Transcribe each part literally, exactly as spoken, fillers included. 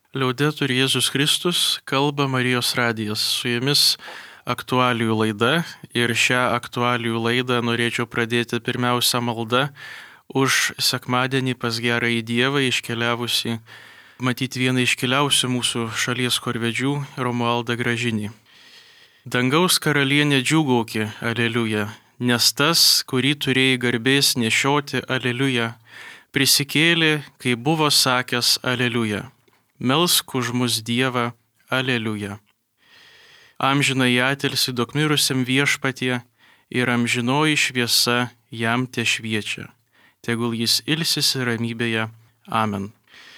Liaudetur Jėzus Kristus, kalba Marijos radijas. Su jumis aktualijų laida ir šią aktualijų laidą norėčiau pradėti pirmiausia malda už sekmadienį pas gerąjį Dievą iškeliavusi, matyti vieną iškiliausių mūsų šalies korvedžių, Romualdą Gražinį. Dangaus karalienė džiūgauki, aleliuja, nes tas, kurį turėjai garbės nešioti, aleliuja, prisikėlė, kai buvo sakęs, aleliuja. Melsk už mus Dievą, aleliuja. Amžinai atilsi duok mirusiam viešpatie ir amžinoji šviesa jam te šviečia. Tegul jis ilsisi ramybėje. Amen.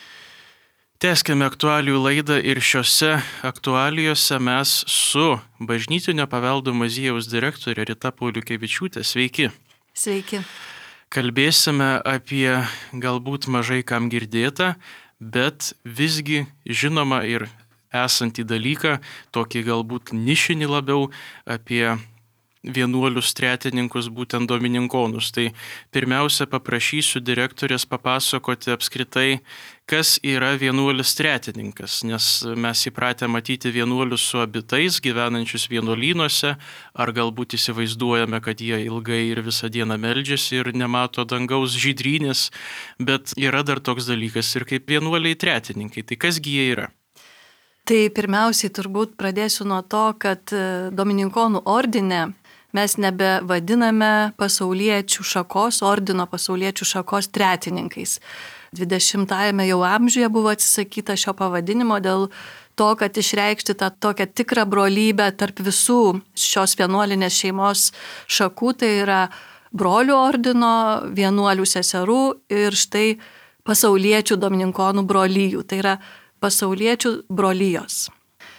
Tęskime aktualijų laidą ir šiose aktualijose mes su Bažnytinio paveldo muziejaus direktorė Rita Pauliukevičiūtė. Sveiki. Sveiki. Kalbėsime apie galbūt mažai kam girdėtą, bet visgi žinoma ir esantį dalyką, tokį galbūt nišinį labiau, apie vienuolius tretininkus, būtent domininkonus. Tai pirmiausia paprašysiu direktorės papasakoti apskritai, kas yra vienuolis tretininkas, nes mes įpratę matyti vienuolius su abitais, gyvenančius vienuolynuose, ar galbūt įsivaizduojame, kad jie ilgai ir visą dieną meldžiasi ir nemato dangaus žydrynės, bet yra dar toks dalykas ir kaip vienuoliai tretininkai. Tai kasgi jie yra? Tai pirmiausiai turbūt pradėsiu nuo to, kad domininkonų ordine mes nebevadiname pasauliečių šakos, ordino pasauliečių šakos tretininkais. dvidešimtajame jau amžiuje buvo atsisakyta šio pavadinimo dėl to, kad išreikšti tą tokią tikrą brolybę tarp visų šios vienuolinės šeimos šakų, tai yra brolių ordino, vienuolių seserų ir štai pasauliečių domininkonų brolyjų, tai yra pasauliečių brolijos.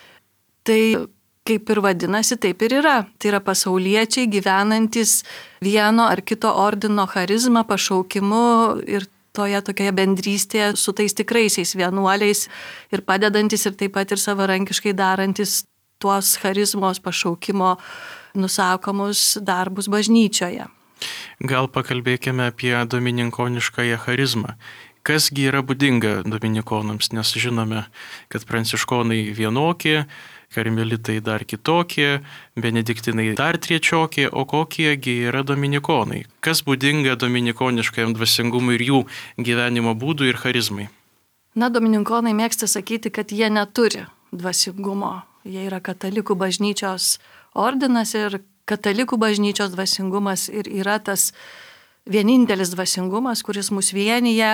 Tai kaip ir vadinasi, taip ir yra. Tai yra pasauliečiai gyvenantis vieno ar kito ordino charizmą, pašaukimu ir toje tokioje bendrystėje su tais tikraisiais vienuoliais ir padedantis ir taip pat ir savarankiškai darantis tuos charizmos pašaukimo nusakomus darbus bažnyčioje. Gal pakalbėkime apie domininkoniškąją charizmą. Kasgi yra būdinga dominikonams, nes žinome, kad pranciškonai vienokie, karmelitai dar kitokie, benediktinai dar trečiokie, o kokiegi yra dominikonai? Kas būdinga dominikoniškajam dvasingumui ir jų gyvenimo būdui ir charizmai? Na, dominikonai mėgsta sakyti, kad jie neturi dvasingumo. Jie yra katalikų bažnyčios ordinas ir katalikų bažnyčios dvasingumas ir yra tas vienintelis dvasingumas, kuris mus vienyje.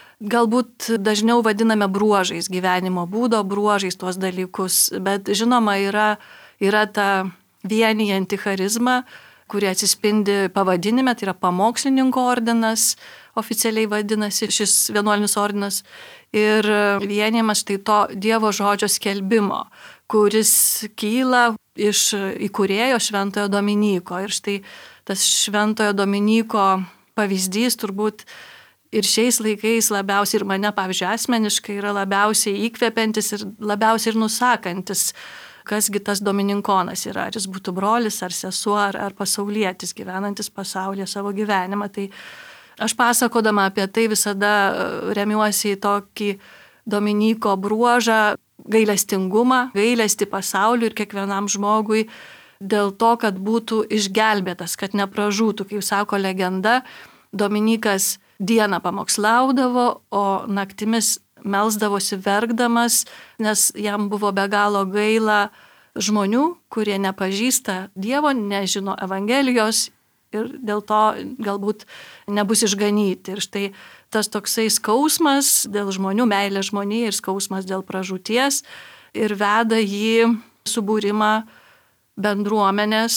Galbūt dažniau vadiname bruožais, gyvenimo būdo bruožais tuos dalykus, bet žinoma yra, yra ta vienijanti charizma, kuri atsispindi pavadinime, tai yra pamokslininko ordinas, oficialiai vadinasi šis vienuolinis ordinas, ir vienijimas štai to Dievo žodžio skelbimo, kuris kyla iš įkūrėjo Šventojo Dominyko. Ir štai tas Šventojo Dominyko pavyzdys turbūt ir šiais laikais labiausiai ir mane, pavyzdžiui, asmeniškai yra labiausiai įkvepiantis ir labiausiai ir nusakantis, kasgi tas domininkonas yra, ar jis būtų brolis, ar sesuo, ar, ar pasaulietis, gyvenantis pasaulyje savo gyvenimą. Tai aš pasakodama apie tai visada remiuosi į tokį Dominyko bruožą, gailestingumą, gailestį pasauliui ir kiekvienam žmogui dėl to, kad būtų išgelbėtas, kad nepražūtų. Kaip sako legenda, Dominykas dieną pamokslaudavo, o naktimis melsdavosi verkdamas, nes jam buvo be galo gaila žmonių, kurie nepažįsta Dievo, nežino Evangelijos ir dėl to galbūt nebus išganyti. Ir štai tas toksai skausmas dėl žmonių, meilė žmonijai ir skausmas dėl pražūties ir veda jį subūrimą bendruomenės,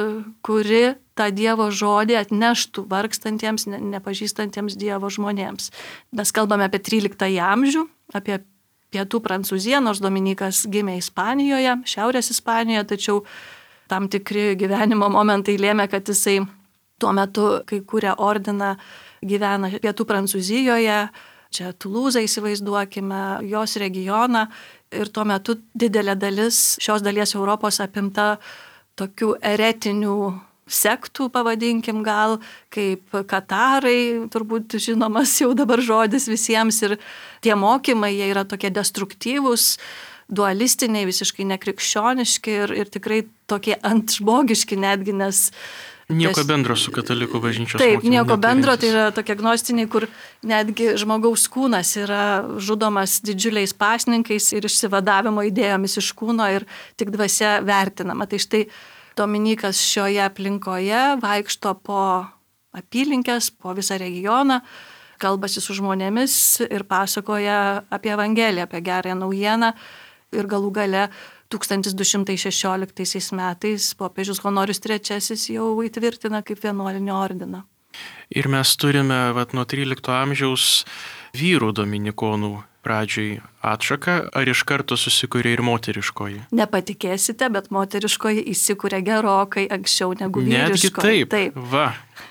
kuri tą Dievo žodį atneštų vargstantiems, nepažįstantiems Dievo žmonėms. Mes kalbame apie tryliktąjį amžių, apie pietų Prancūziją, nors Dominykas gimė Ispanijoje, šiaurės Ispanijoje, tačiau tam tikri gyvenimo momentai lėmė, kad jisai tuo metu, kai kūrė ordiną, gyvena pietų Prancūzijoje, čia Tulūzą įsivaizduokime, jos regioną, ir tuo metu didelė dalis šios dalies Europos apimta tokių eretinių sektų, pavadinkim gal, kaip katarai, turbūt žinomas jau dabar žodis visiems, ir tie mokymai, jie yra tokie destruktyvūs, dualistiniai, visiškai nekrikščioniški ir, ir tikrai tokie antžmogiški netgi, nes nieko bendro su katalikų bažnyčios Taip, mokymu nieko bendro, tai neturintys. yra tokie gnostiniai, kur netgi žmogaus kūnas yra žudomas didžiuliais pasninkais ir išsivadavimo idėjomis iš kūno ir tik dvasia vertinama. Tai štai Dominykas šioje aplinkoje vaikšto po apylinkės, po visą regioną, kalbasi su žmonėmis ir pasakoja apie Evangeliją, apie gerąją naujieną ir galų gale tūkstantis du šimtai šešioliktaisiais metais popiežius Honorijus trečiasis jau įtvirtina kaip vienuolinį ordiną. Ir mes turime vat, nuo trylikto amžiaus vyrų dominikonų pradžiai atšaką, ar iš karto susikūrė ir moteriškoji? Nepatikėsite, bet moteriškoji įsikūrė gerokai anksčiau negu vyriškoji. Netgi taip. taip. Va.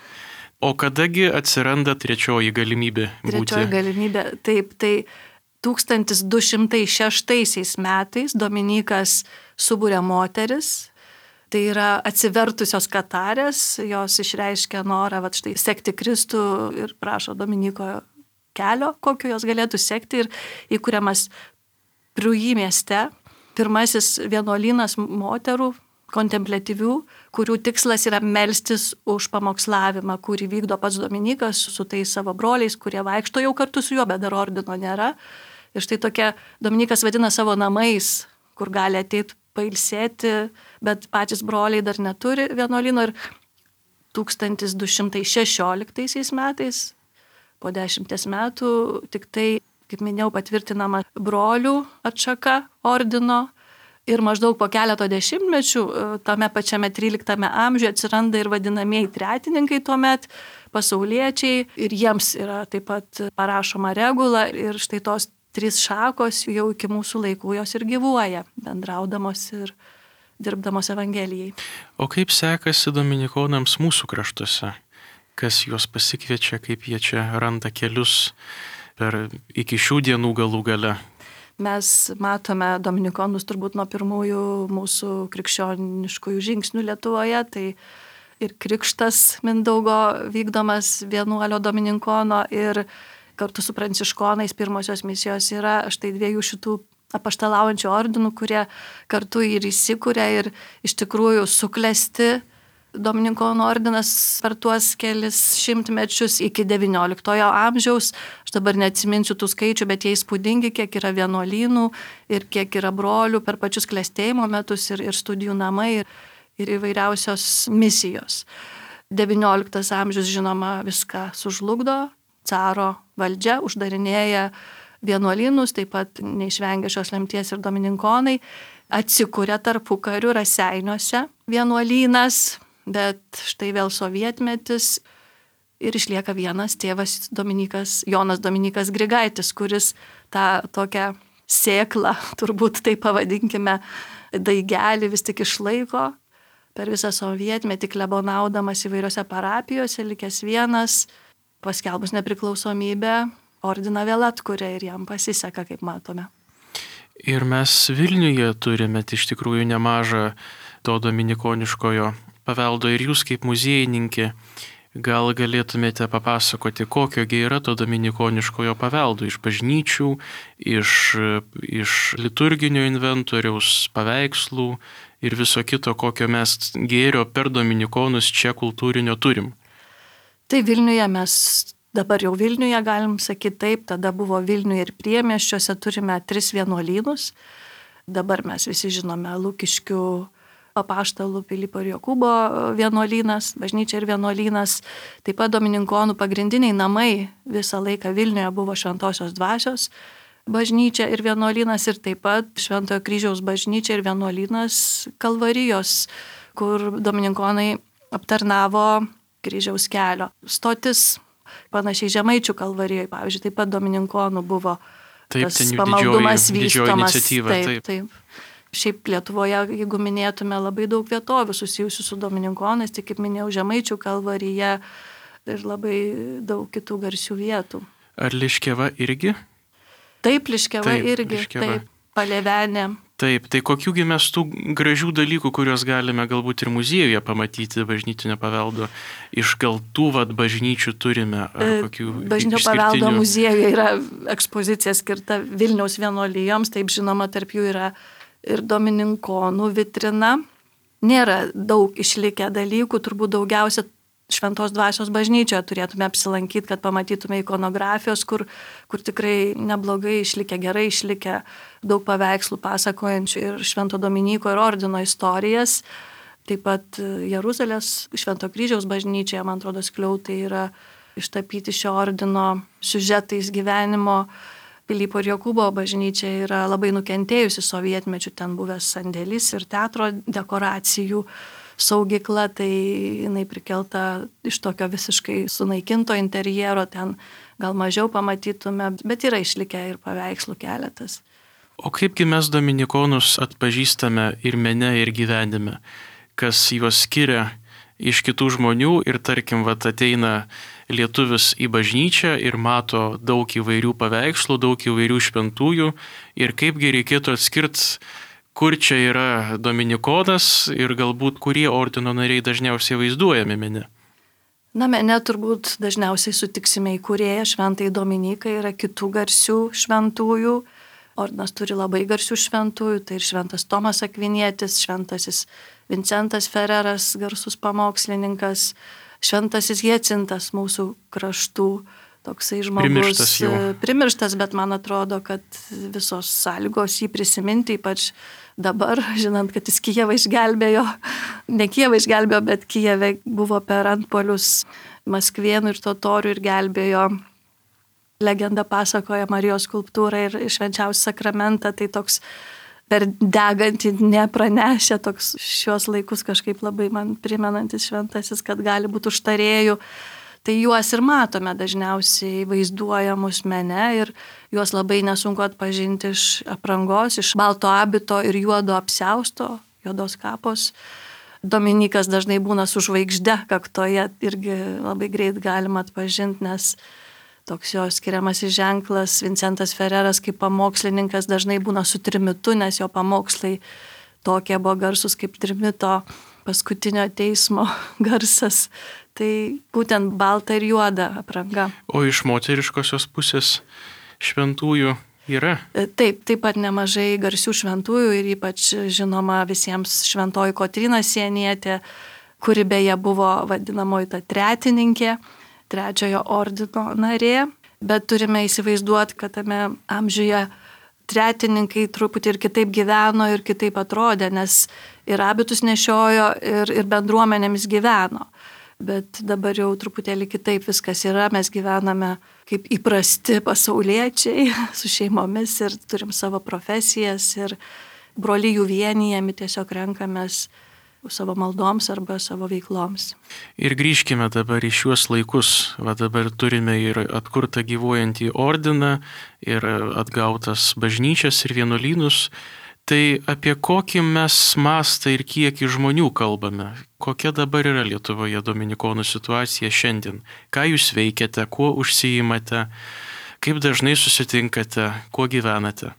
O kadagi atsiranda trečioji galimybė būti? Trečioji galimybė, taip, tai tūkstantis du šimtai šeštaisiais metais Dominykas subūrė moteris, tai yra atsivertusios katarės, jos išreiškia norą vat, štai, sekti Kristų ir prašo Dominyko kelio, kokio jos galėtų sekti, ir įkuriamas Priuji mieste pirmasis vienuolynas moterų kontempliatyvių, kurių tikslas yra melstis už pamokslavimą, kurį vykdo pats Dominykas su tais savo broliais, kurie vaikšto jau kartu su juo, bet dar ordino nėra. Ir štai tokia Dominykas vadina savo namais, kur gali ateiti pailsėti, bet patys broliai dar neturi vienuolyno. Ir tūkstantis du šimtai šešioliktaisiais metais, po dešimties metų, tik tai, kaip minėjau, patvirtinama brolių atšaka ordino. Ir maždaug po keleto dešimtmečių, tame pačiame tryliktame amžiuje atsiranda ir vadinamieji tretininkai tuomet, pasauliečiai, ir jiems yra taip pat parašoma regula, ir štai tos trys šakos jau iki mūsų laikų jos ir gyvuoja, bendraudamos ir dirbdamos Evangelijai. O kaip sekasi dominikonams mūsų kraštuose? Kas juos pasikviečia, kaip jie čia randa kelius per iki šių dienų galų gale? Mes matome dominikonus turbūt nuo pirmųjų mūsų krikščioniškųjų žingsnių Lietuvoje, tai ir krikštas Mindaugo vykdomas vienuolio dominikono, ir kartu su pranciškonais pirmosios misijos yra štai dviejų šitų apaštalaujančių ordinų, kurie kartu ir įsikūrė ir iš tikrųjų suklesti Dominikonų ordinas per tuos kelis šimtmečius iki devynioliktojo amžiaus. Aš dabar neatsiminsiu tų skaičių, bet jie įspūdingi, kiek yra vienuolynų ir kiek yra brolių per pačius klestėjimo metus ir, ir studijų namai ir, ir įvairiausios misijos. devynioliktas amžius, žinoma, viską sužlugdo, caro valdžia uždarinėja vienuolynus, taip pat neišvengia šios lemties ir dominikonai, atsikuria tarpukariu Raseiniuose vienuolynas. Bet štai vėl sovietmetis ir išlieka vienas tėvas Dominykas, Jonas Dominykas Grigaitis, kuris tą tokią sėklą, turbūt tai pavadinkime, daigelį vis tik išlaiko per visą sovietmetį, klebonaudamas įvairiose parapijose, likęs vienas, paskelbus nepriklausomybę, ordiną vėl atkuria ir jam pasiseka, kaip matome. Ir mes Vilniuje turime iš tikrųjų nemažą to dominikoniškojo paveldo, ir jūs kaip muziejininkė gal galėtumėte papasakoti, kokiogi yra to dominikoniškojo paveldo iš bažnyčių, iš, iš liturginio inventoriaus, paveikslų ir viso kito, kokio mes gėrio per dominikonus čia kultūrinio turim. Tai Vilniuje mes, dabar jau Vilniuje galim sakyti taip, tada buvo Vilniuje ir priemiesčiuose, turime tris vienuolynus. Dabar mes visi žinome Lukiškių apaštalų Pilypo ir Jokūbo vienuolynas, bažnyčia ir vienuolynas, taip pat domininkonų pagrindiniai namai visą laiką Vilniuje buvo Šventosios Dvasios bažnyčia ir vienuolynas, ir taip pat Šventojo Kryžiaus bažnyčia ir vienuolynas Kalvarijos, kur domininkonai aptarnavo Kryžiaus kelio stotis, panašiai Žemaičių Kalvarijoje, pavyzdžiui, taip pat domininkonų buvo taip, tas pamaldumas vystomas. Taip, taip. taip. Šiaip Lietuvoje, jeigu minėtume, labai daug vietovių susijusių su domininkonais, tai kaip minėjau, Žemaičių Kalvarija ir labai daug kitų garsių vietų. Ar Liškiava irgi? Taip, Liškiava taip, irgi, Liškiava. taip, Palėvenė, Taip, tai kokiųgi mes tų gražių dalykų, kuriuos galime galbūt ir muziejuje pamatyti bažnytinio paveldo, iš gal tų vat bažnyčių turime? Ar kokių Bažnytinio paveldo muziejuje yra ekspozicija skirta Vilniaus vienuolijoms, taip žinoma, tarp jų yra ir Domininkonų vitrina. Nėra daug išlikę dalykų, turbūt daugiausia Šventos dvasios bažnyčioje turėtume apsilankyti, kad pamatytume ikonografijos, kur, kur tikrai neblogai išlikę, gerai išlikę daug paveikslų pasakojančių ir Švento Dominyko ir ordino istorijas. Taip pat Jeruzalės Švento kryžiaus bažnyčioje, man atrodo, skliautai yra ištapyti šio ordino siužetais gyvenimo. Pilypo ir Jokūbo bažnyčia yra labai nukentėjusi sovietmečių, ten buvęs sandėlis ir teatro dekoracijų saugykla, tai jinai prikelta iš tokio visiškai sunaikinto interjero, ten gal mažiau pamatytume, bet yra išlikę ir paveikslų keletas. O kaipgi mes dominikonus atpažįstame ir mene, ir gyvenime, kas juos skiria iš kitų žmonių ir tarkim, vat, ateina lietuvis į bažnyčią ir mato daug įvairių paveikslų, daug įvairių šventųjų ir kaipgi reikėtų atskirti, kur čia yra dominikonas ir galbūt kurie ordino nariai dažniausiai vaizduojami mene? Na, mene turbūt dažniausiai sutiksime įkūrėją Šventąjį Dominiką, yra kitų garsių šventųjų. Ordinas turi labai garsių šventųjų, tai ir Šventas Tomas Akvinietis, Šventasis Vincentas Fereras, garsus pamokslininkas, Šventasis Hiecintas mūsų kraštų. Toksai žmogus primirštas, primirštas, bet man atrodo, kad visos sąlygos jį prisiminti, ypač dabar, žinant, kad jis Kijevą išgelbėjo, ne Kijevą išgelbėjo, bet Kijeve buvo per antpolius Maskvėnų ir totorių ir gelbėjo. Legenda pasakoja Marijos skulptūrą ir švenčiausią sakramentą, tai toks per degantį nepranešė, toks šios laikus kažkaip labai man primenantis šventasis, kad gali būti užtarėjų. Tai juos ir matome dažniausiai vaizduojamus mene ir juos labai nesunku atpažinti iš aprangos, iš balto abito ir juodo apsiausto, juodos kapos. Dominikas dažnai būna su žvaigžde kaktoje, irgi labai greit galima atpažinti, nes toks jo skiriamasis ženklas. Vincentas Fereras kaip pamokslininkas dažnai būna su trimitu, nes jo pamokslai tokie buvo garsus kaip trimito paskutinio teismo garsas. Tai būtent balta ir juoda apranga. O iš moteriškosios pusės šventųjų yra? Taip, taip pat nemažai garsių šventųjų ir ypač žinoma visiems šventoji Kotryna Sienietė, kuri beje buvo vadinamoji ta tretininkė, trečiojo ordino narė, bet turime įsivaizduoti, kad tame amžiuje tretininkai truputį ir kitaip gyveno ir kitaip atrodė, nes ir abitus nešiojo ir, ir bendruomenėmis gyveno. Bet dabar jau truputėlį kitaip viskas yra, mes gyvename kaip įprasti pasauliečiai su šeimomis ir turim savo profesijas ir brolijų vienijami tiesiog renkamės savo maldoms arba savo veikloms. Ir grįžkime dabar į šiuos laikus. Va dabar turime ir atkurtą gyvuojantį ordiną, ir atgautas bažnyčias ir vienuolynus. Tai apie kokį mes mastą ir kiekį žmonių kalbame? Kokia dabar yra Lietuvoje dominikonų situacija šiandien? Ką jūs veikiate, kuo užsiimate, kaip dažnai susitinkate, kuo gyvenate?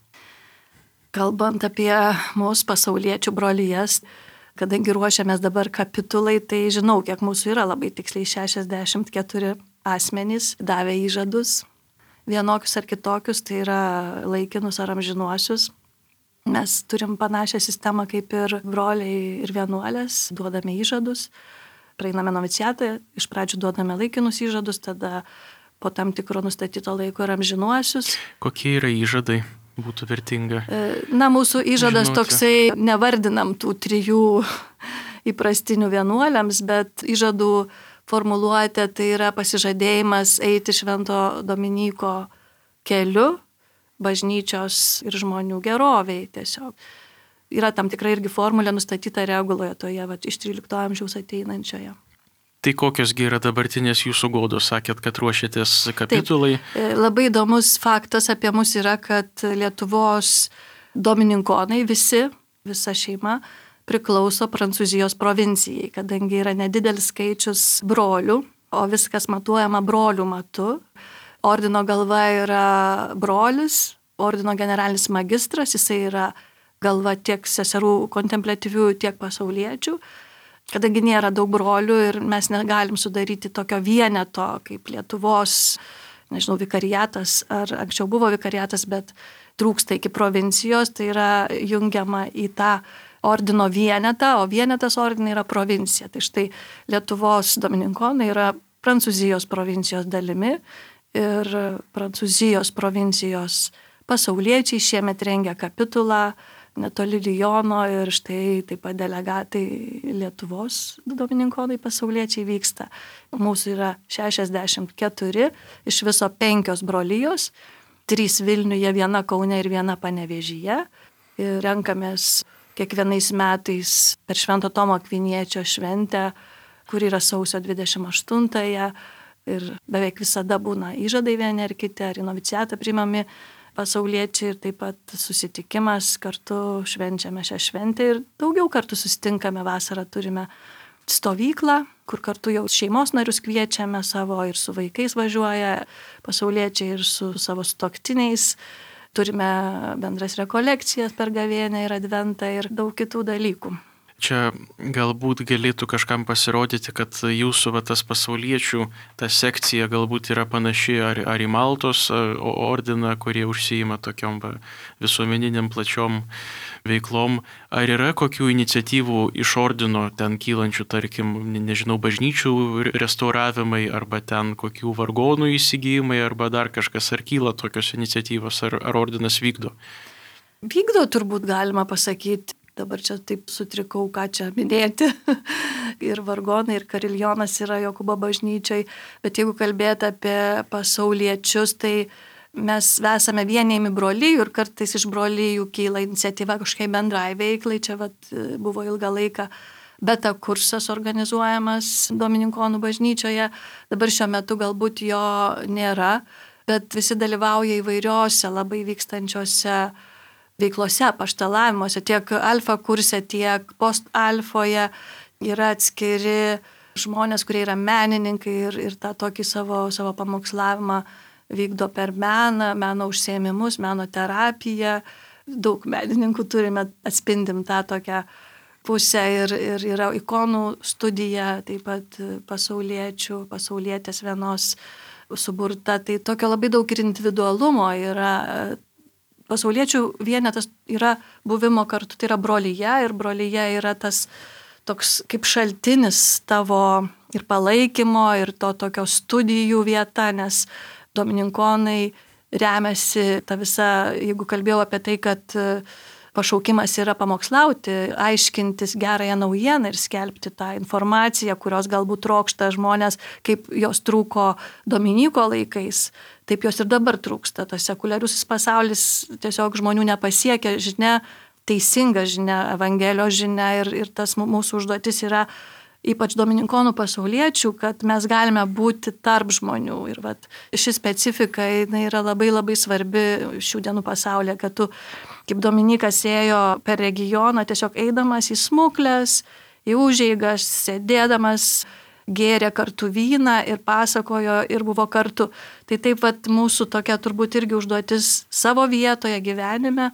Kalbant apie mūsų pasauliečių brolijas, kadangi ruošiamės dabar kapitulai, tai žinau, kiek mūsų yra labai tiksliai šešiasdešimt keturi asmenys davė įžadus, vienokius ar kitokius, tai yra laikinus ar amžinuosius. Mes turim panašią sistemą kaip ir broliai ir vienuolės, duodame įžadus, praeiname noviciatą, iš pradžių duodame laikinus įžadus, tada po tam tikro nustatyto laiko ir amžinuosius. Kokie yra įžadai? Būtų vertinga. Na, mūsų įžadas žinoti. Toksai, nevardinam tų trijų įprastinių vienuoliams, bet įžadų formuluotė tai yra pasižadėjimas eiti Švento Dominyko keliu, bažnyčios ir žmonių geroviai tiesiog. Yra tam tikra irgi formulė nustatyta reguloje toje, va, iš trylikto amžiaus ateinančioje. Tai kokiosgi yra dabartinės jūsų godos? Sakėt, kad ruošiatės kapitulai. Taip. Labai įdomus faktas apie mus yra, kad Lietuvos domininkonai visi, visa šeima, priklauso Prancūzijos provincijai, kadangi yra nedidelis skaičius brolių, o viskas matuojama brolių matu. Ordino galva yra brolis, ordino generalinis magistras, jisai yra galva tiek seserų kontempliatyvių, tiek pasauliečių. Kadangi nėra daug brolių ir mes negalim sudaryti tokio vieneto kaip Lietuvos, nežinau, vikariatas, ar anksčiau buvo vikariatas, bet trūksta iki provincijos, tai yra jungiama į tą ordino vienetą, o vienetas ordinai yra provincija. Tai štai Lietuvos domininkonai yra Prancūzijos provincijos dalimi ir Prancūzijos provincijos pasauliečiai šiemet rengia kapitulą netoli Liono ir štai taip pat delegatai Lietuvos domininkonai pasauliečiai vyksta. Mūsų yra šešiasdešimt keturi, iš viso penkios brolijos, trys Vilniuje, viena Kaune ir viena Panevėžyje. Ir renkamės kiekvienais metais per Švento Tomo Akviniečio šventę, kur yra sausio dvidešimt aštuntąją ir beveik visada būna įžadai vieni ar kiti, ar į noviciatą priimami pasauliečiai ir taip pat susitikimas, kartu švenčiame šią šventę ir daugiau kartų susitinkame. Vasarą turime stovyklą, kur kartu jau šeimos narius kviečiame savo ir su vaikais važiuoja pasauliečiai ir su savo sutuoktiniais. Turime bendras rekolekcijas per gavėnią ir adventą ir daug kitų dalykų. Čia galbūt galėtų kažkam pasirodyti, kad jūsų va, tas pasauliečių, ta sekcija galbūt yra panaši ar, ar į Maltos ordiną, kurie užsiima tokiom va, visuomeniniam plačiom veiklom. Ar yra kokių iniciatyvų iš ordino ten kylančių, tarkim, nežinau, bažnyčių restauravimai, arba ten kokių vargonų įsigijimai, arba dar kažkas, ar kyla tokios iniciatyvos, ar, ar ordinas vykdo? Vykdo turbūt galima pasakyti. Dabar čia taip sutrikau, ką čia minėti. Ir vargonai, ir kariljonas yra Jokūbo bažnyčiai. Bet jeigu kalbėti apie pasauliečius, tai mes esame vienėjami brolijų ir kartais iš brolijų kyla iniciatyva kažkokiai bendrai veiklai. Čia vat, buvo ilgą laiką beta kursas organizuojamas Domininkonų bažnyčioje. Dabar šiuo metu galbūt jo nėra, bet visi dalyvauja įvairiose labai vykstančiose veiklose, paštalavimuose, tiek alfa kurse, tiek post alfoje yra atskiri žmonės, kurie yra menininkai ir, ir tą tokį savo, savo pamokslavimą vykdo per meną, meno užsiėmimus, meno terapiją. Daug menininkų turime, atspindim tą tokią pusę ir, ir yra ikonų studija, taip pat pasauliečių, pasaulietės vienos suburta. Tai tokio labai daug ir individualumo yra. Pasauliečių vienetas yra buvimo kartu, tai yra brolyje ir brolyje yra tas toks kaip šaltinis tavo ir palaikymo ir to tokio studijų vieta, nes domininkonai remiasi ta visa, jeigu kalbėjau apie tai, kad pašaukimas yra pamokslauti, aiškintis gerąją naujieną ir skelbti tą informaciją, kurios galbūt trokšta žmonės, kaip jos trūko Dominyko laikais. Taip jos ir dabar trūksta. Tas sekuliariusis pasaulis tiesiog žmonių nepasiekia žinia, teisinga žinia, Evangelijos žinia ir, ir tas mūsų užduotis yra ypač domininkonų pasauliečių, kad mes galime būti tarp žmonių. Ir vat, ši specifika yra labai labai svarbi šių dienų pasaulyje, kad tu kaip Dominikas ėjo per regioną, tiesiog eidamas į smuklės, į užeigas, sėdėdamas, gėrė kartu vyną ir pasakojo ir buvo kartu. Tai taip pat mūsų tokia turbūt irgi užduotis savo vietoje gyvenime,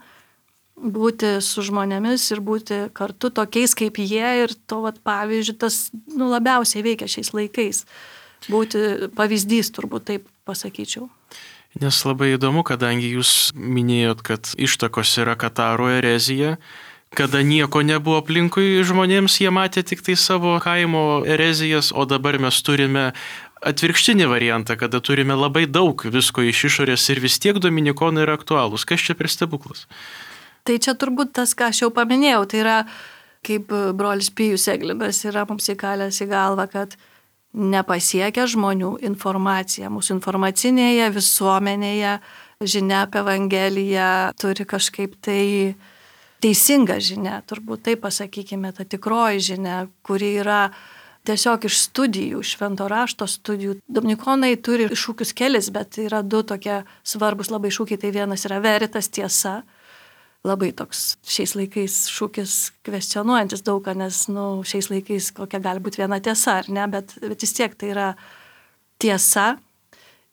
būti su žmonėmis ir būti kartu tokiais kaip jie ir to vat, pavyzdžiui tas nu, labiausiai veikia šiais laikais. Būti pavyzdys turbūt taip pasakyčiau. Nes labai įdomu, kadangi jūs minėjot, kad ištakos yra Kataro erezija, kada nieko nebuvo aplinkui žmonėms, jie matė tik tai savo kaimo erezijas, o dabar mes turime atvirkštinį variantą, kada turime labai daug visko iš išorės ir vis tiek dominikonai yra aktualūs. Kas čia per stebuklas? Tai čia turbūt tas, ką aš jau paminėjau, tai yra kaip brolis Pijus Eglinas yra mums įkalęs į galvą, kad nepasiekia žmonių informacija. Mūsų informacinėje visuomenėje žinia apie Evangeliją turi kažkaip tai teisinga žinia, turbūt taip pasakykime, ta tikroji žinia, kuri yra tiesiog iš studijų, švento rašto studijų. Dominikonai turi šūkius kelis, bet yra du tokie svarbus labai šūkiai. Tai vienas yra veritas, tiesa. Labai toks šiais laikais šūkis kvestionuojantis daugą, nes nu, šiais laikais kokia gali būti viena tiesa, ar ne, bet, bet vis tiek tai yra tiesa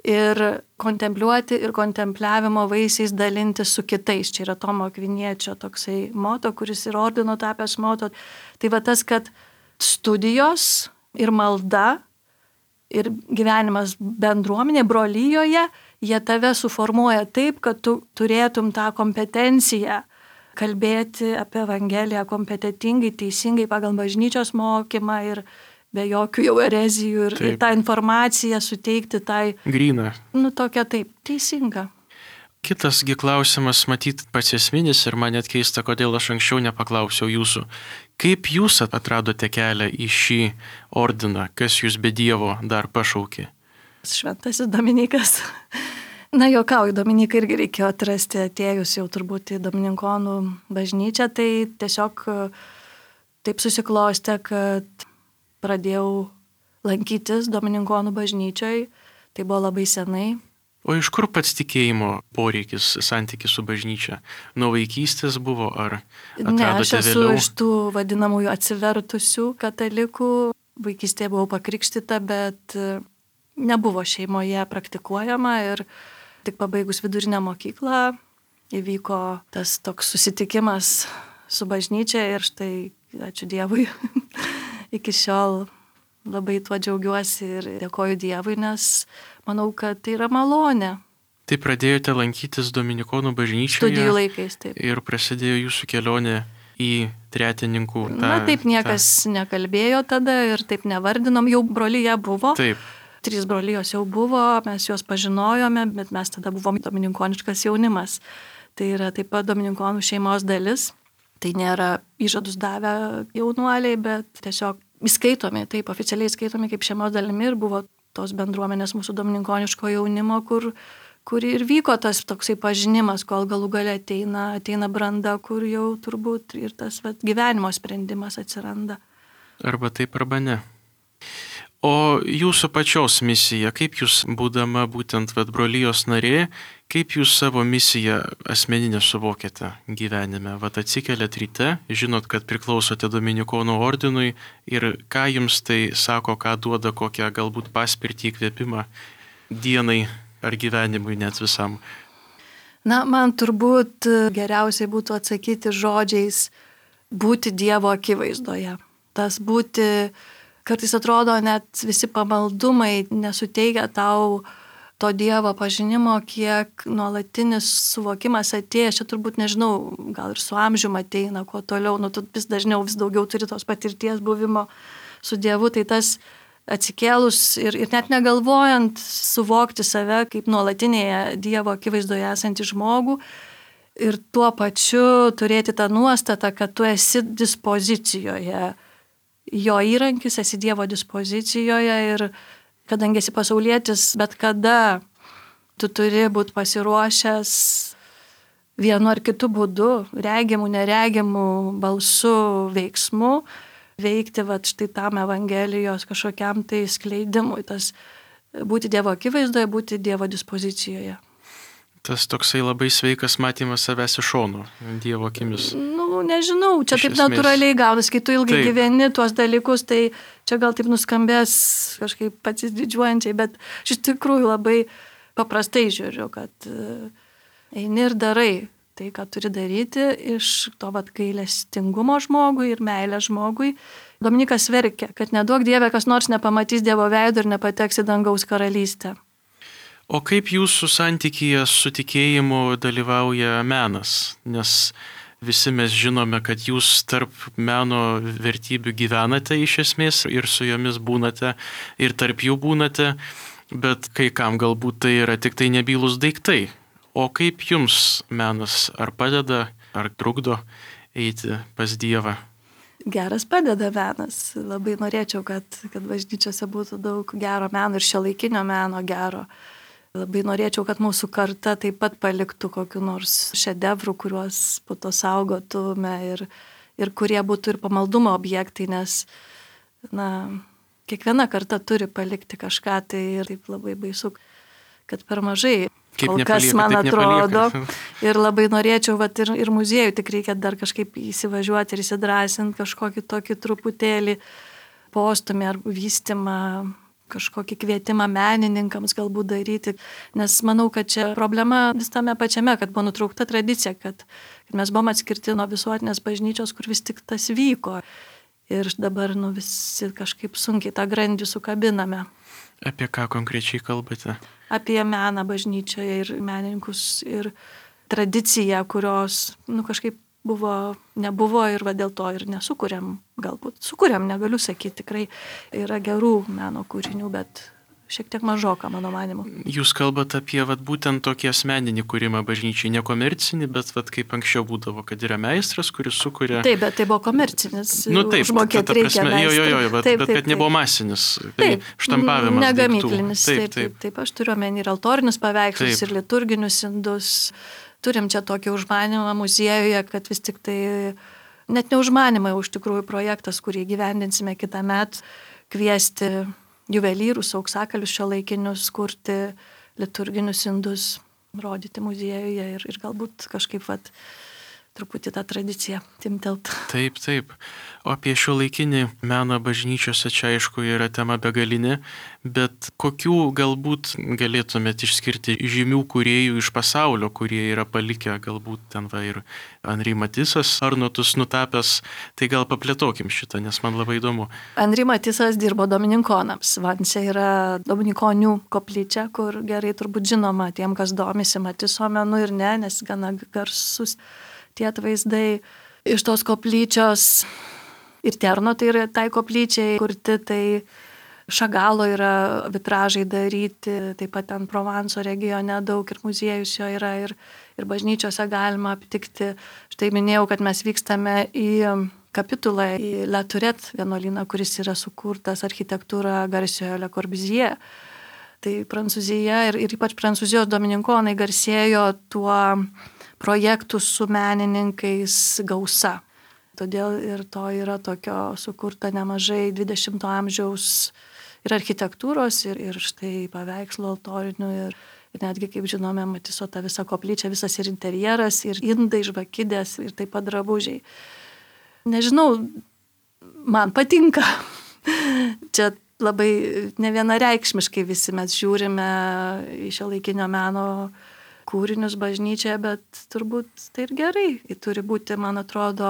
ir kontempliuoti ir kontempliavimo vaisiais dalinti su kitais. Čia yra Tomo Akviniečio toksai moto, kuris ir ordino tapęs moto. Tai va tas, kad studijos ir malda ir gyvenimas bendruomenė, brolyjoje, jie tave suformuoja taip, kad tu turėtum tą kompetenciją kalbėti apie Evangeliją kompetentingai, teisingai pagal bažnyčios mokymą ir be jokių jau erezijų ir, ir tą informaciją suteikti tai... Gryna. Nu, tokia taip, teisinga. Kitasgi klausimas, matyt, pats esminis ir man net keista, kodėl aš anksčiau nepaklausiau jūsų. Kaip jūs atradote kelią į šį ordiną, kas jūs be Dievo dar pašaukė? Šventasis Dominikas. Na, juokauju, Dominiką irgi reikėjo atrasti atėjus jau turbūt į Domininkonų bažnyčią, tai tiesiog taip susiklostė, kad pradėjau lankytis Domininkonų bažnyčioj, tai buvo labai senai. O iš kur pats tikėjimo poreikis, santykis su bažnyčia? Nuo vaikystės buvo ar atradote vėliau? Ne, aš esu vėliau? Iš tų vadinamųjų atsivertusių katalikų. Vaikystėje buvau pakrikštyta, bet nebuvo šeimoje praktikuojama ir tik pabaigus vidurinę mokyklą įvyko tas toks susitikimas su bažnyčia ir štai, ačiū Dievui, iki šiol labai tuo džiaugiuosi ir dėkoju Dievui, nes manau, kad tai yra malonė. Tai pradėjote lankytis Dominikonų bažnyčioje. Studijų laikais, taip. Ir prasidėjo jūsų kelionė į Tretininkų. Ta, Na, taip niekas ta... nekalbėjo tada ir taip nevardinom, jau brolyje buvo. Taip. Trys brolijos jau buvo, mes juos pažinojome, bet mes tada buvom domininkoniškas jaunimas. Tai yra taip pat Domininkonų šeimos dalis. Tai nėra įžadus davę jaunuoliai, bet tiesiog įskaitomi, taip oficialiai įskaitomi kaip šeimos dalimi ir buvo tos bendruomenės mūsų domininkoniško jaunimo, kur, kur ir vyko tas toksai pažinimas, kol galų gale ateina, ateina branda, kur jau turbūt ir tas vat, gyvenimo sprendimas atsiranda. Arba taip, arba ne. O jūsų pačios misija, kaip jūs, būdama būtent vat, brolijos narė, kaip jūs savo misiją asmeninę suvokėte gyvenime? Vat atsikeliat ryte, žinot, kad priklausote Dominikonų ordinui ir ką jums tai sako, ką duoda, kokią galbūt paspirtį įkvėpimą dienai ar gyvenimui net visam? Na, man turbūt geriausiai būtų atsakyti žodžiais būti Dievo akivaizdoje. Tas būti... Kartais atrodo, net visi pamaldumai nesuteikia tau to Dievo pažinimo, kiek nuolatinis suvokimas atėjęs. Čia turbūt, nežinau, gal ir su amžium ateina, kuo toliau, nu, tu vis dažniau, vis daugiau turi tos patirties buvimo su Dievu, tai tas atsikėlus ir, ir net negalvojant suvokti save kaip nuolatinėje Dievo akivaizdoje esantį žmogų ir tuo pačiu turėti tą nuostatą, kad tu esi dispozicijoje, jo įrankis, esi Dievo dispozicijoje ir kadangi esi pasaulietis, bet kada tu turi būti pasiruošęs vienu ar kitu būdu, regimų, neregimų balsu, veiksmu, veikti vat, štai tam Evangelijos kažkokiam tai skleidimui, tas būti Dievo akivaizdoje, būti Dievo dispozicijoje. Tas toksai labai sveikas matymas savęs iš šono, Dievo akimis. Nu, nežinau, čia iš taip esmės natūraliai gaunas, kai tu ilgai taip gyveni tuos dalykus, tai čia gal taip nuskambės kažkaip pasididžiuojančiai, bet iš tikrųjų labai paprastai žiūriu, kad eini ir darai tai, ką turi daryti iš to vat gailestingumo žmogui ir meilės žmogui. Dominikas verkia, kad neduok Dieve, kas nors nepamatys Dievo veido ir nepateks į dangaus karalystę. O kaip jūsų santykyje su tikėjimu dalyvauja menas? Nes visi mes žinome, kad jūs tarp meno vertybių gyvenate iš esmės ir su jomis būnate ir tarp jų būnate, bet kai kam galbūt tai yra tik tai nebylūs daiktai. O kaip jums menas ar padeda, ar trukdo eiti pas Dievą? Geras padeda menas. Labai norėčiau, kad, kad bažnyčiose būtų daug gero meno ir šiuolaikinio meno gero. Labai norėčiau, kad mūsų karta taip pat paliktų kokiu nors šedevrų, kuriuos po to saugotume ir, ir kurie būtų ir pamaldumo objektai, nes na, kiekviena karta turi palikti kažką, tai ir taip labai baisu, kad per mažai. Kaip kol nepalieka, kas man atrodo. Nepalieka. Ir labai norėčiau, vat, ir, ir muziejų tik reikia dar kažkaip įsivažiuoti ir įsidrasinti kažkokį tokį truputėlį postumį ar vystymą, kažkokį kvietimą menininkams galbūt daryti, nes manau, kad čia problema vis tame pačiame, kad buvo nutraukta tradicija, kad, kad mes buvom atskirti nuo visuotinės bažnyčios, kur vis tik tas vyko. Ir dabar nu, visi kažkaip sunkiai tą grandį sukabiname. Apie ką konkrečiai kalbate? Apie meną bažnyčioje ir menininkus ir tradiciją, kurios nu, kažkaip buvo, nebuvo ir va dėl to ir nesukuriam, galbūt sukuriam, negaliu sakyti, tikrai yra gerų meno kūrinių, bet šiek tiek mažoka, mano manimu. Jūs kalbate apie vat, būtent tokį asmeninį kūrimą bažnyčiai, nekomercinį, bet vat, kaip anksčiau būdavo, kad yra meistras, kuris sukuria... Taip, bet tai buvo komercinis, nu, taip, užmokėti ta, ta prasme, reikia jo, jo, jo, bet, taip, bet taip, kad nebuvo taip. masinis, Taip, štampavimas. Negamyklinis, taip, taip, taip, taip, aš turiu omeny ir altorinius paveikslus, taip. ir liturginius indus. Turim čia tokį užmanimą muziejuje, kad vis tik tai, net ne užmanimą, iš tikrųjų projektas, kurį gyvendinsime kitą metą, kviesti juvelyrus, auksakalius šiuolaikinius, kurti liturginius indus, rodyti muziejuje ir, ir galbūt kažkaip vat, truputį tą tradiciją timtelt. Taip, taip. O apie šiuolaikinį meną bažnyčiose čia aišku yra tema begalinė, bet kokių galbūt galėtumėte išskirti žymių kūrėjų iš pasaulio, kurie yra palikę galbūt ten va ir Henri Matisas Arnotus nutapęs, tai gal paplėtokim šitą, nes man labai įdomu. Henri Matisas dirbo dominikonams. Vanse yra dominikonių koplyčia, kur gerai turbūt žinoma tiem, kas domisi Matiso menu ir ne, nes gana garsus tie atvaizdai iš tos koplyčios ir Terno, tai yra tai koplyčiai kurti, tai Šagalo yra vitražai daryti, taip pat ten Provanso regione daug ir muziejus jo yra ir, ir bažnyčiose galima aptikti. Štai minėjau, kad mes vykstame į kapitulą, į La Tourette vienuolyną, kuris yra sukurtas architektūra garsiojo Le Corbusier. Tai Prancūzija ir, ir ypač Prancūzijos domininkonai garsėjo tuo projektų su menininkais gausa. Todėl ir to yra tokio sukurta nemažai dvidešimto amžiaus ir architektūros, ir, ir štai paveikslų altorinių, ir, ir netgi, kaip žinome, Matiso ta visa koplyčia, visas ir interjeras, ir indai, žvakidės, ir taip pat drabužiai. Nežinau, man patinka. Čia labai nevienareikšmiškai visi mes žiūrime į šiuolaikinio meno kūrinius bažnyčioje, bet turbūt tai ir gerai. Tai turi būti, man atrodo,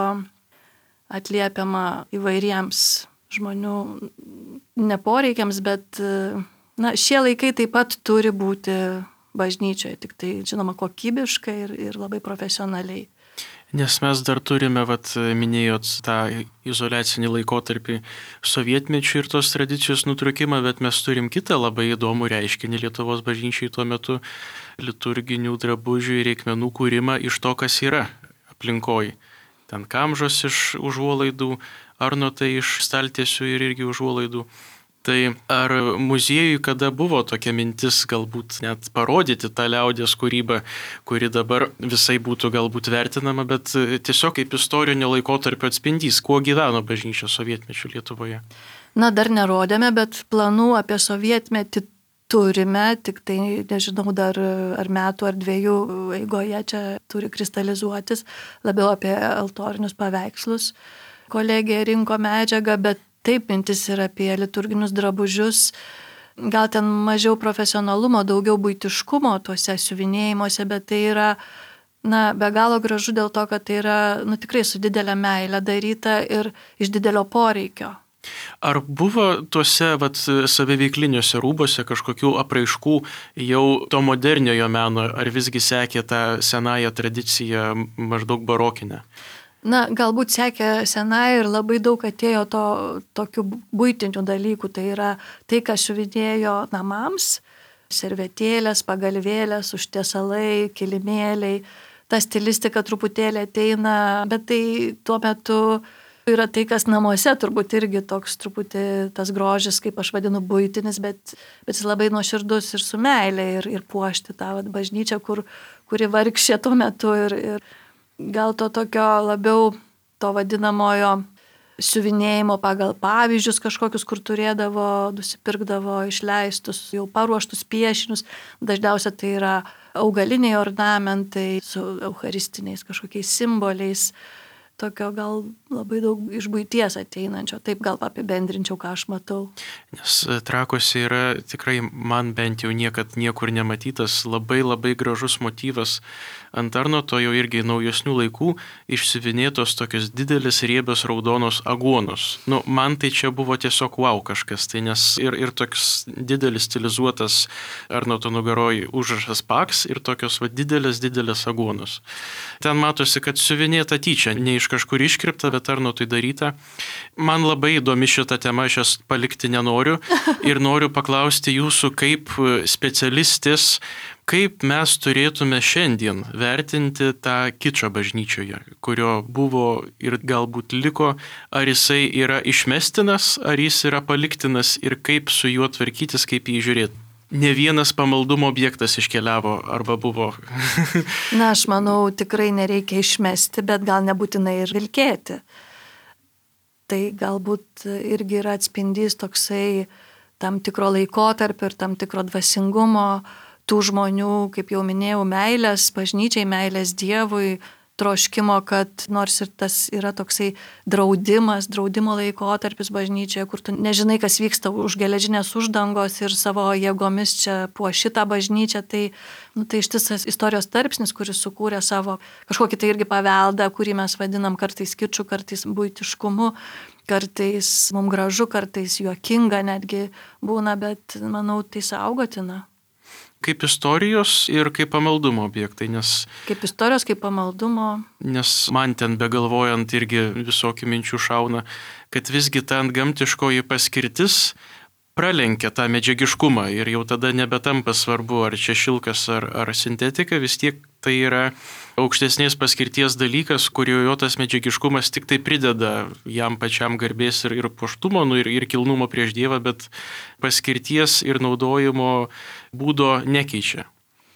atliepiama įvairiems žmonių neporeikiams, bet na, šie laikai taip pat turi būti bažnyčioje, tik tai, žinoma, kokybiškai ir, ir labai profesionaliai. Nes mes dar turime, vat, minėjot tą izoliacinį laikotarpį sovietmečių ir tos tradicijos nutrūkimą, bet mes turim kitą labai įdomų reiškinį Lietuvos bažnyčiai tuo metu - liturginių drabužių ir reikmenų kūrimą iš to, kas yra aplinkoj. Ten kamžos iš užuolaidų, arnotai iš staltiesių ir irgi užuolaidų. Tai ar muziejui kada buvo tokia mintis galbūt net parodyti tą liaudies kūrybą, kuri dabar visai būtų galbūt vertinama, bet tiesiog kaip istorinio laikotarpio atspindys, kuo gyveno bažnyčia sovietmečių Lietuvoje? Na, dar nerodėme, bet planų apie sovietmetį turime, tik tai nežinau dar ar metų ar dviejų eigoje čia turi kristalizuotis, labiau apie altorinius paveikslus. Kolegija rinko medžiagą, bet taip mintis yra apie liturginius drabužius, gal ten mažiau profesionalumo, daugiau buitiškumo tuose siuvinėjimuose, bet tai yra na, be galo gražu dėl to, kad tai yra nu, tikrai su didelė meilė daryta ir iš didelio poreikio. Ar buvo tuose vat, saviveikliniuose rūbose kažkokių apraiškų jau to moderniojo meno, ar visgi sekė tą senąją tradiciją maždaug barokinę? Na, galbūt sekė senai ir labai daug atėjo to tokių buitinių dalykų. Tai yra tai, kas siuvinėjo namams, servetėlės, pagalvėlės, užtiesalai, kilimėliai. Ta stilistika truputėlį ateina, bet tai tuo metu yra tai, kas namuose turbūt irgi toks truputį tas grožis, kaip aš vadinu, buitinis, bet, bet jis labai nuoširdus ir su meilė ir, ir puošti tą vat, bažnyčią, kur, kuri vargšė tuo metu ir, ir gal to tokio labiau to vadinamojo siuvinėjimo pagal pavyzdžius kažkokius, kur turėdavo, nusipirkdavo išleistus, jau paruoštus piešinius. Dažniausiai tai yra augaliniai ornamentai su eucharistiniais kažkokiais simboliais. tokio gal labai daug iš buities ateinančio. Taip gal apibendrinčiau, ką aš matau. Nes Trakuose yra tikrai man bent jau niekad niekur nematytas labai labai gražus motyvas. Ant Arnoto jau irgi naujesnių laikų išsiuvinėtos tokios didelis riebios raudonos aguonos. Nu, man tai čia buvo tiesiog wow kažkas. Tai nes ir, ir toks didelis stilizuotas Arnoto nugaroj užrašas Pax ir tokios va, didelės didelės aguonos. Ten matosi, kad siuvinėta tyčia, ne iš kažkur iškripta, bet Arnotui daryta. Man labai įdomi šita tema, aš jas palikti nenoriu ir noriu paklausti jūsų kaip specialistės, kaip mes turėtume šiandien vertinti tą kičą bažnyčioje, kurio buvo ir galbūt liko, ar jisai yra išmestinas, ar jis yra paliktinas ir kaip su juo tvarkytis, kaip jį žiūrėti. Ne vienas pamaldumo objektas iškeliavo arba buvo. Na, aš manau, tikrai nereikia išmesti, bet gal nebūtinai ir vilkėti. Tai galbūt irgi yra atspindys toksai tam tikro laikotarpio ir tam tikro dvasingumo, tų žmonių, kaip jau minėjau, meilės bažnyčiai, meilės Dievui, troškimo, kad nors ir tas yra toksai draudimas, draudimo laikotarpis bažnyčioje, kur tu nežinai, kas vyksta už geležinės uždangos ir savo jėgomis čia puoši tą bažnyčią, tai, nu, tai ištisas istorijos tarpsnis, kuris sukūrė savo kažkokį tai irgi paveldą, kurį mes vadinam kartais kiču, kartais buitiškumu, kartais mums gražu, kartais juokinga netgi būna, bet manau, tai saugotina. Kaip istorijos ir kaip pamaldumo objektai, nes... Kaip istorijos, kaip pamaldumo. Nes man ten begalvojant irgi visokių minčių šauna, kad visgi ta antgamtiškoji paskirtis pralenkia tą medžiagiškumą ir jau tada nebetampa svarbu, ar čia šilkas, ar, ar sintetika, vis tiek tai yra aukštesnės paskirties dalykas, kurio jo tas medžiagiškumas tik tai prideda jam pačiam garbės ir, ir puoštumo, nu, ir, ir kilnumo prieš Dievą, bet paskirties ir naudojimo būdo nekeičia.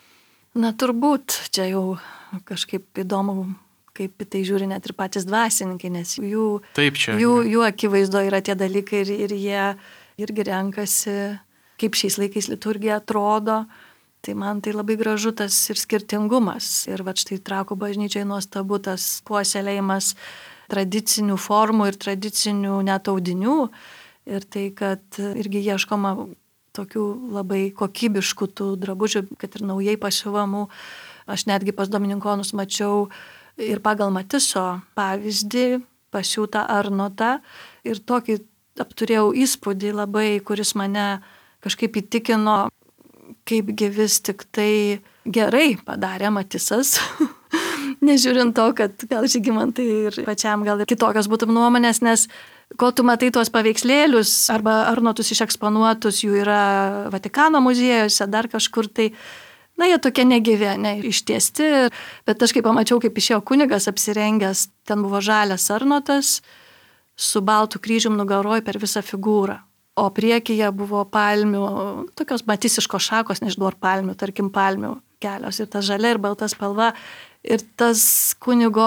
Na turbūt, čia jau kažkaip įdomu, kaip į tai žiūri net ir patys dvasininkai, nes jų, Taip, čia, jų, jų akivaizdo yra tie dalykai ir, ir jie irgi renkasi, kaip šiais laikais liturgija atrodo. Tai man tai labai gražu tas ir skirtingumas. Ir va štai Trakų bažnyčiai nuostabu tas puoselėjimas tradicinių formų ir tradicinių net audinių. Ir tai, kad irgi ieškoma tokių labai kokybiškų tų drabužių, kad ir naujai pasiuvamų. Aš netgi pas Domininkonus mačiau ir pagal Matiso pavyzdį pasiūtą Arnotą ir tokį apturėjau įspūdį labai, kuris mane kažkaip įtikino, kaipgi vis tik tai gerai padarė Matisas. Nežiūrint to, kad gal Žygimantai ir pačiam gal ir kitokios būtų nuomonės, nes kol tu matai tuos paveikslėlius arba Arnotus išeksponuotus, jų yra Vatikano muziejuose, dar kažkur tai, na, jie tokie negyvi, ne, ištiesti, bet aš kaip pamačiau, kaip išėjo kunigas apsirengęs, ten buvo žalias Arnotas, su baltu kryžium nugaroj per visą figūrą. O priekyje buvo palmių, tokios matisiškos šakos, nežinau, ar palmių, tarkim palmių kelios. Ir ta žalia ir balta spalva. Ir tas kunigo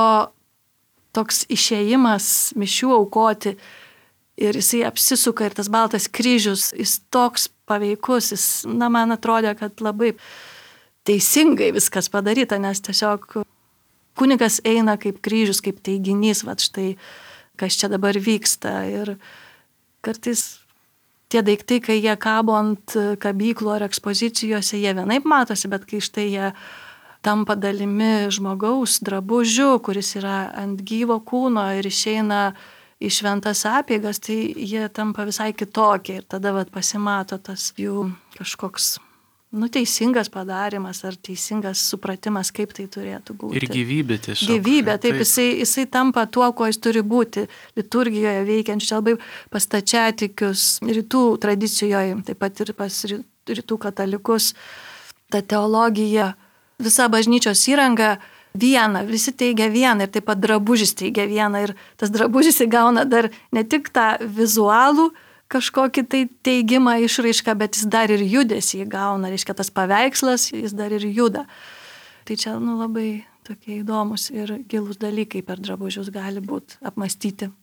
toks išėjimas mišių aukoti. Ir jisai apsisuka ir tas baltas kryžius, jis toks paveikus. Jis, na, man atrodė, kad labai teisingai viskas padaryta, nes tiesiog kunigas eina kaip kryžius, kaip teiginys, va štai kas čia dabar vyksta. Ir kartais tie daiktai, kai jie kabo ant kabyklų ar ekspozicijose, jie vienaip matosi, bet kai štai jie tampa dalimi žmogaus drabužių, kuris yra ant gyvo kūno ir išeina į šventas apeigas, tai jie tampa visai kitokie. Ir tada vat, pasimato tas jų kažkoks nu, teisingas padarimas ar teisingas supratimas, kaip tai turėtų būti. Ir gyvybė tiesiog. Gyvybė, taip, taip. Jisai, jisai tampa tuo, kuo jis turi būti liturgijoje veikiančiu. Čia labai pas stačiatikius, rytų tradicijoje, taip pat ir pas rytų katalikus, ta teologija, visa bažnyčios įranga viena, visi teigia vieną ir taip pat drabužis teigia vieną ir tas drabužis įgauna dar ne tik tą vizualų, kažkokį tai teigimą išraišką, bet jis dar ir judesį įgauna, reiškia tas paveikslas, jis dar ir juda. Tai čia nu, labai tokie įdomus ir gilūs dalykai per drabužius gali būti apmastyti.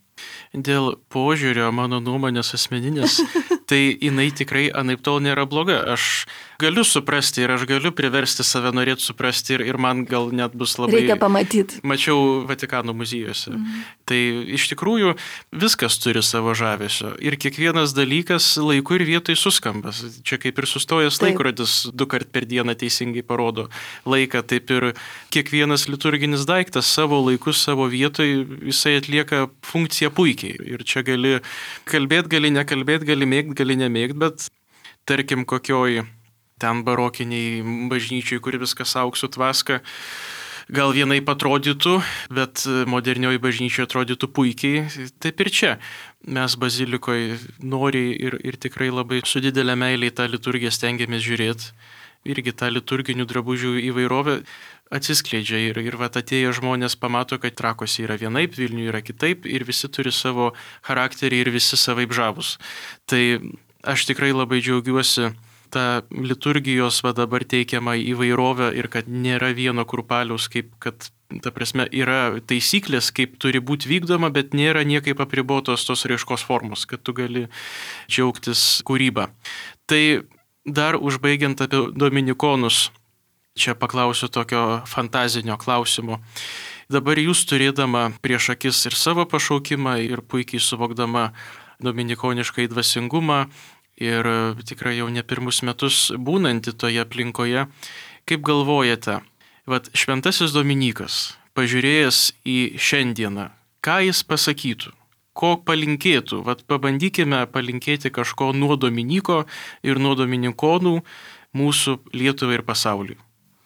Dėl požiūrio, mano nuomonės asmeninės, tai jinai tikrai anaip tol nėra bloga. Aš galiu suprasti ir aš galiu priversti save norėti suprasti ir, ir man gal net bus labai... Reikia pamatyti. Mačiau Vatikano muziejuose. Mhm. Tai iš tikrųjų viskas turi savo žavesio ir kiekvienas dalykas laiku ir vietoj suskambas. Čia kaip ir sustojęs Taip. laikrodis du kart per dieną teisingai parodo laiką, taip ir kiekvienas liturginis daiktas savo laiku, savo vietoj, jisai atlieka funkciją puikiai. Ir čia gali kalbėti, gali nekalbėti, gali mėgti, gali nemėgti, bet tarkim kokioj ten barokiniai bažnyčiai, kur viskas auksų tvaska, gal vienai atrodytų, bet modernioji bažnyčia atrodytų puikiai, taip ir čia. Mes bazilikoje noriai ir, ir tikrai labai su didelė meilė į tą liturgiją stengiamės žiūrėti. Irgi tą liturginių drabužių įvairovę atsiskleidžia ir, ir vat atėję žmonės pamato, kad Trakuose yra vienaip, Vilniuje yra kitaip ir visi turi savo charakterį ir visi savaip žavus. Tai aš tikrai labai džiaugiuosi tą liturgijos va dabar teikiamą įvairovę ir kad nėra vieno kurpaliaus, kaip kad, ta prasme, yra taisyklės, kaip turi būti vykdoma, bet nėra niekaip apribotos tos raiškos formos, kad tu gali džiaugtis kūrybą. Tai dar užbaigiant apie dominikonus, čia paklausiu tokio fantazinio klausimo. Dabar jūs turėdama prieš akis ir savo pašaukimą ir puikiai suvokdama dominikoniškai dvasingumą ir tikrai jau ne pirmus metus būnanti toje aplinkoje, kaip galvojate, vat šventasis Dominikas, pažiūrėjęs į šiandieną, ką jis pasakytų? Ko palinkėtų? Vat pabandykime palinkėti kažko nuo Dominiko ir nuo dominikonų mūsų Lietuvai ir pasauliui.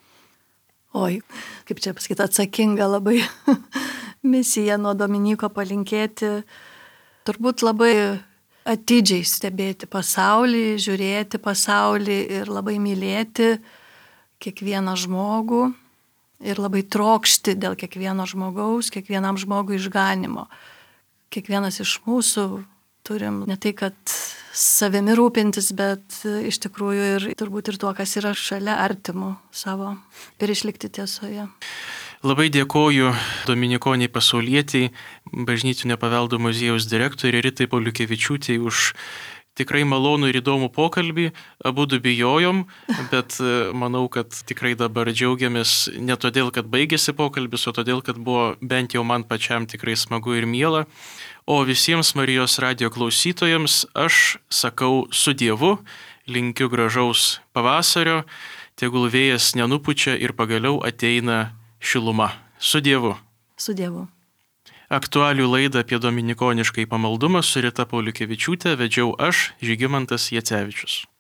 Oi, kaip čia pasakyti, atsakinga labai misija nuo Dominiko palinkėti. Turbūt labai atidžiai stebėti pasaulį, žiūrėti pasaulį ir labai mylėti kiekvieną žmogų ir labai trokšti dėl kiekvieno žmogaus, kiekvienam žmogui išganimo. Kiekvienas iš mūsų turim ne tai, kad savimi rūpintis, bet iš tikrųjų ir turbūt ir tuo, kas yra šalia artimų savo ir išlikti tiesoje. Labai dėkoju dominikoniai pasaulietiai, Bažnytinio paveldo muziejaus direktoriai Ritai Pauliukevičiūtei už tikrai malonų ir įdomų pokalbį. Abudu bijojom, bet manau, kad tikrai dabar džiaugiamės ne todėl, kad baigėsi pokalbis, o todėl, kad buvo bent jau man pačiam tikrai smagu ir miela. O visiems Marijos radijo klausytojams aš sakau su Dievu, linkiu gražaus pavasario, tegul vėjas nenupučia ir pagaliau ateina šiluma. Su Dievu. Su Dievu. Aktualių laidą apie dominikoniškai pamaldumą su Rita Pauliukevičiūte vedžiau aš, Žygimantas Jacevičius.